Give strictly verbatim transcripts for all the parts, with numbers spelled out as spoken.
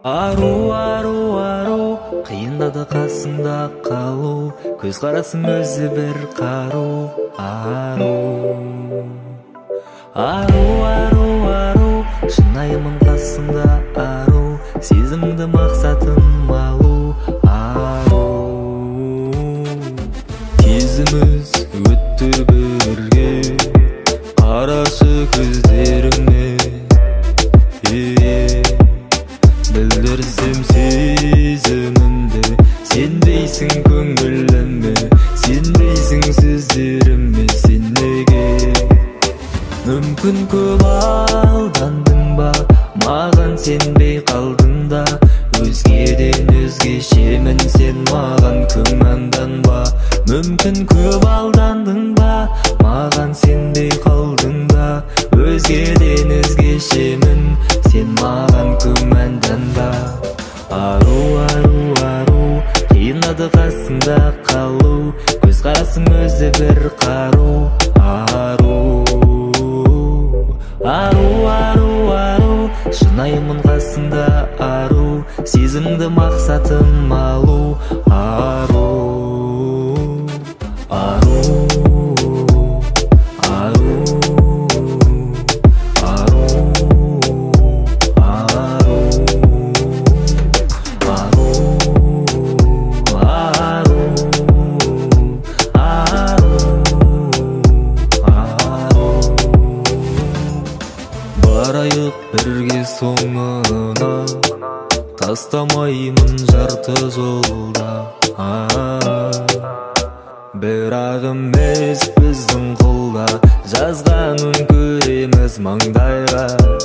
Ару, ару, ару, қиындады қасыңда қалу, көз қарасың өзі бір қару. Ару, ару, ару, ару, шынайымын қасыңда ару, сезіміңді мақсатым алу. Ару, кезіміз өтті бірге, қарашы көздеріңе, білдірсем сезімімді. Сенбейсің көңіліме, сенбейсің сөздеріме, сен неге? Мүмкін көп алдандың ба, маған сенбей қалдың да, өзгеден өзгешемін, сен маған күмәнданба. Мүмкін көп алдандың ба, маған сенбей қалдың да, өзгеден өзгешемін, сен маған күмәнданба. Ару, ару, ару, қиындады қасыңда қалу, көз қарасың өзі бір қару. Ару, ару, ару, ару, шынайымын қасыңда ару, сезіміңді мақсатым алу. Ару, ару, ару, ару, ару, ару, ару, ару. Барайық бірге соңына, тастамаймын жарты жолда. Бірақ емес біздің қолда, жазғанын көреміз маңдайға.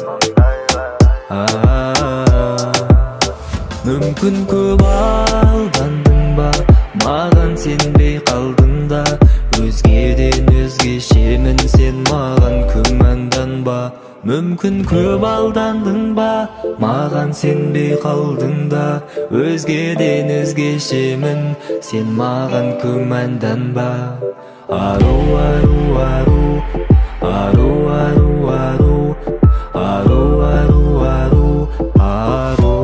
Мүмкін көп алдандың ба, маған сенбей қалдың да, өзгеден өзгешемін, сен маған күмәнданба. Мүмкін көп алдандың ба, маған сенбей қалдың да, өзгеден өзгешемін, сен маған күмәнданба. Ару, ару, ару, ару, ару, ару, ару, ару, ару, ару,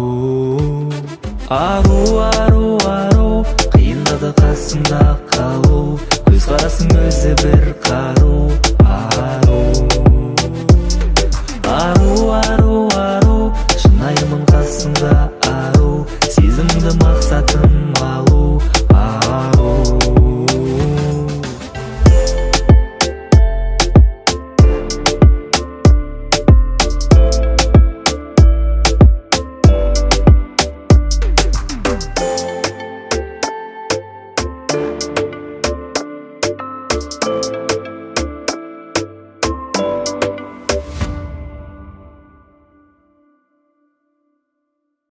ару, ару, ару, қиындады қасыңда қалу, көз қарасың өзі бір қару. Ару, ару, ару, ару, шынайымын қасыңда ару, сезімді мақсатым алу.